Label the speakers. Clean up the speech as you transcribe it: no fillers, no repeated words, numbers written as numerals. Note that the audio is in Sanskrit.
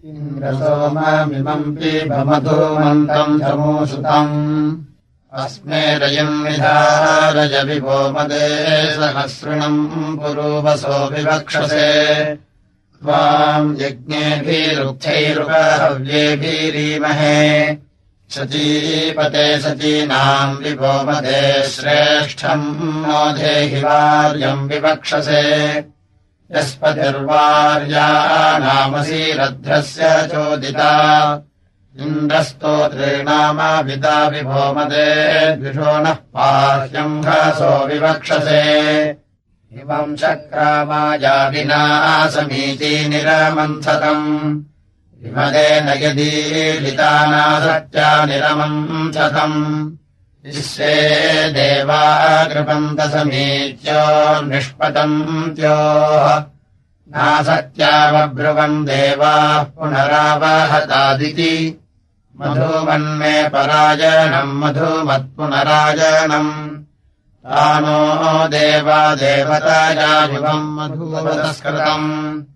Speaker 1: इन्द्रसोममिमम् पीबमधूमन्तम् चमूसुतम् अस्मे रयम् विधारय विभो मदे सहस्रिणम् पुरूवसो विवक्षसे त्वाम् यज्ञेभिरुक्थैरुपहव्येभिरीमहे शचीपते शचीनाम् विभो मदे श्रेष्ठम् नो धेहि वार्यम् विवक्षसे यस्पतिर्वार्या नामसीरध्रस्य चोदिता इन्द्रस्तोत्रेणामाविदा विभो मदे द्विषो नः पाह्यम् घासो विवक्षसे इमम् चक्रामाया विना समीति निरमन्थतम् विमदेन यदीलितानासत्या निरमन्थतम् विश्वे देवा कृपन्त समीच्यो निष्पतन्त्योः नासत्यावब्रुवन् देवाः पुनरावहतादिति मधुमन्मे परायणम् मधुमत्पुनरायणम् तानो देवा देवताया विभम् मधुवतस्कृतम्